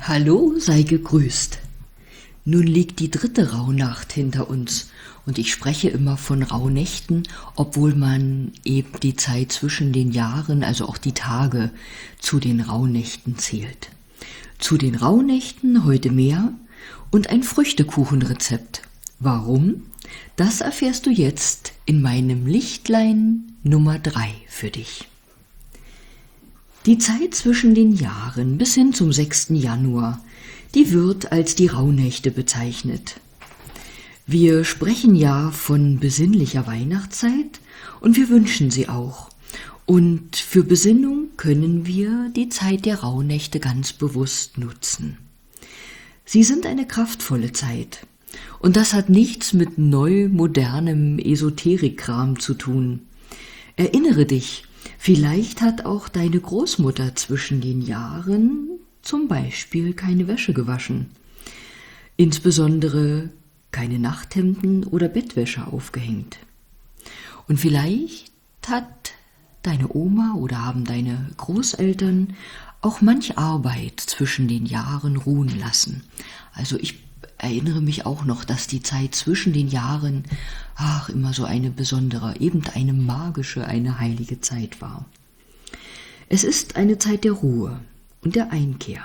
Hallo, sei gegrüßt. Nun liegt die 3. Rauhnacht hinter uns und ich spreche immer von Rauhnächten, obwohl man eben die Zeit zwischen den Jahren, also auch die Tage, zu den Rauhnächten zählt. Zu den Rauhnächten heute mehr und ein Früchtekuchenrezept. Warum? Das erfährst du jetzt in meinem Lichtlein Nummer 3 für dich. Die Zeit zwischen den Jahren bis hin zum 6. Januar, die wird als die Rauhnächte bezeichnet. Wir sprechen ja von besinnlicher Weihnachtszeit und wir wünschen sie auch. Und für Besinnung können wir die Zeit der Rauhnächte ganz bewusst nutzen. Sie sind eine kraftvolle Zeit und das hat nichts mit neu modernem Esoterikkram zu tun. Erinnere dich, vielleicht hat auch deine Großmutter zwischen den Jahren zum Beispiel keine Wäsche gewaschen, insbesondere keine Nachthemden oder Bettwäsche aufgehängt. Und vielleicht hat deine Oma oder haben deine Großeltern auch manch Arbeit zwischen den Jahren ruhen lassen. Also ich erinnere mich auch noch, dass die Zeit zwischen den Jahren immer so eine besondere, eben eine magische, eine heilige Zeit war. Es ist eine Zeit der Ruhe und der Einkehr.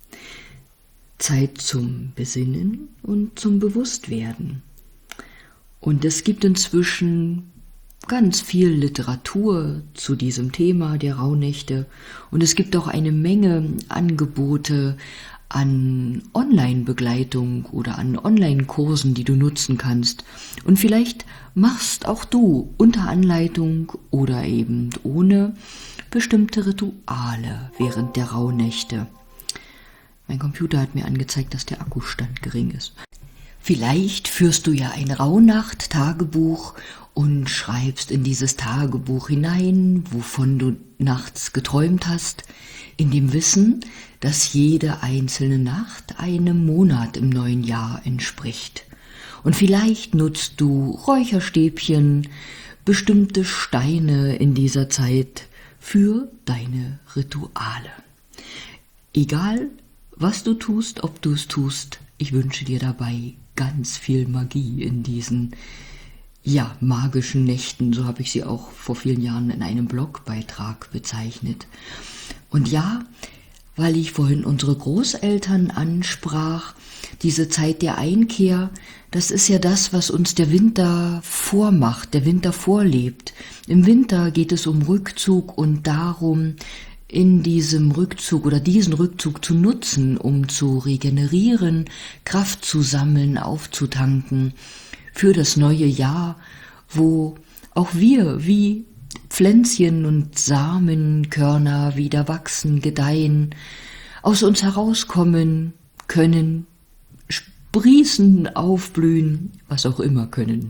Zeit zum Besinnen und zum Bewusstwerden. Und es gibt inzwischen ganz viel Literatur zu diesem Thema der Rauhnächte und es gibt auch eine Menge Angebote an Online-Begleitung oder an Online-Kursen, die du nutzen kannst. Und vielleicht machst auch du unter Anleitung oder eben ohne bestimmte Rituale während der Rauhnächte. Mein Computer hat mir angezeigt, dass der Akkustand gering ist. Vielleicht führst du ja ein Rauhnacht-Tagebuch und schreibst in dieses Tagebuch hinein, wovon du nachts geträumt hast, in dem Wissen, dass jede einzelne Nacht einem Monat im neuen Jahr entspricht. Und vielleicht nutzt du Räucherstäbchen, bestimmte Steine in dieser Zeit für deine Rituale. Egal, was du tust, ob du es tust, ich wünsche dir dabei ganz viel Magie in diesen magischen Nächten, so habe ich sie auch vor vielen Jahren in einem Blogbeitrag bezeichnet. Und ja, weil ich vorhin unsere Großeltern ansprach, diese Zeit der Einkehr, das ist ja das, was uns der Winter vormacht, der Winter vorlebt. Im Winter geht es um Rückzug und darum, in diesem Rückzug oder diesen Rückzug zu nutzen, um zu regenerieren, Kraft zu sammeln, aufzutanken für das neue Jahr, wo auch wir wie Pflänzchen und Samenkörner wieder wachsen, gedeihen, aus uns herauskommen können, sprießen, aufblühen, was auch immer können.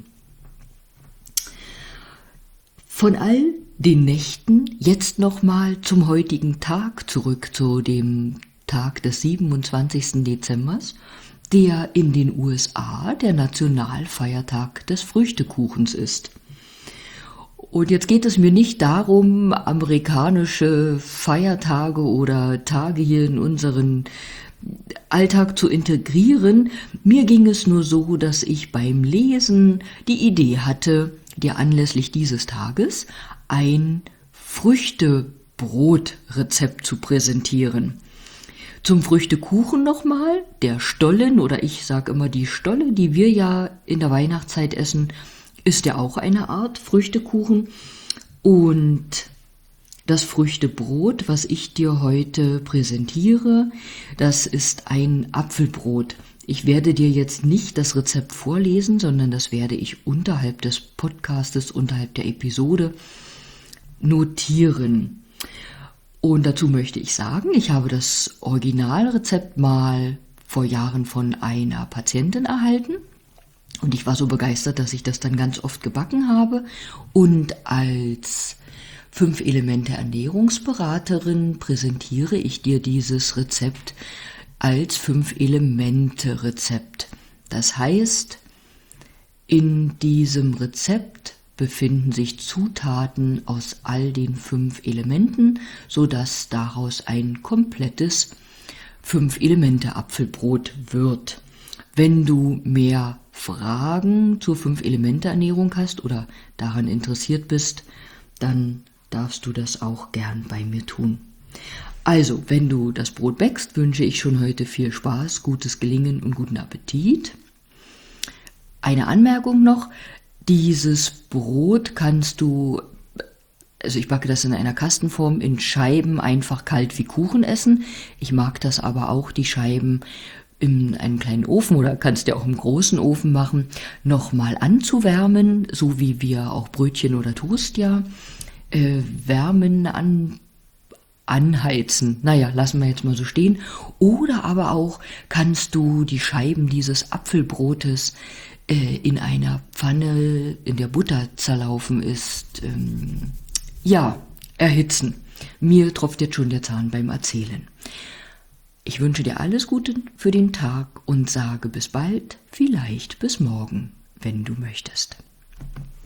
Von all den Nächten jetzt nochmal zum heutigen Tag zurück, zu dem Tag des 27. Dezembers, der in den USA der Nationalfeiertag des Früchtekuchens ist. Und jetzt geht es mir nicht darum, amerikanische Feiertage oder Tage hier in unseren Alltag zu integrieren. Mir ging es nur so, dass ich beim Lesen die Idee hatte, dir anlässlich dieses Tages ein Früchtebrotrezept zu präsentieren. Zum Früchtekuchen nochmal, der Stollen, oder ich sage immer die Stolle, die wir ja in der Weihnachtszeit essen, ist ja auch eine Art Früchtekuchen. Und das Früchtebrot, was ich dir heute präsentiere, das ist ein Apfelbrot. Ich werde dir jetzt nicht das Rezept vorlesen, sondern das werde ich unterhalb des Podcastes, unterhalb der Episode notieren. Und dazu möchte ich sagen, ich habe das Originalrezept mal vor Jahren von einer Patientin erhalten. Und ich war so begeistert, dass ich das dann ganz oft gebacken habe. Und als 5-Elemente-Ernährungsberaterin präsentiere ich dir dieses Rezept als 5-Elemente-Rezept. Das heißt, in diesem Rezept befinden sich Zutaten aus all den 5 Elementen, sodass daraus ein komplettes 5-Elemente-Apfelbrot wird. Wenn du mehr Fragen zur 5-Elemente-Ernährung hast oder daran interessiert bist, dann darfst du das auch gern bei mir tun. Also, wenn du das Brot bäckst, wünsche ich schon heute viel Spaß, gutes Gelingen und guten Appetit. Eine Anmerkung noch, dieses Brot kannst du, also ich backe das in einer Kastenform, in Scheiben einfach kalt wie Kuchen essen. Ich mag das aber auch, die Scheiben in einem kleinen Ofen oder kannst du auch im großen Ofen machen, nochmal anzuwärmen, so wie wir auch Brötchen oder Toast ja wärmen anheizen. Naja, lassen wir jetzt mal so stehen. Oder aber auch kannst du die Scheiben dieses Apfelbrotes in einer Pfanne, in der Butter zerlaufen ist, erhitzen. Mir tropft jetzt schon der Zahn beim Erzählen. Ich wünsche dir alles Gute für den Tag und sage bis bald, vielleicht bis morgen, wenn du möchtest.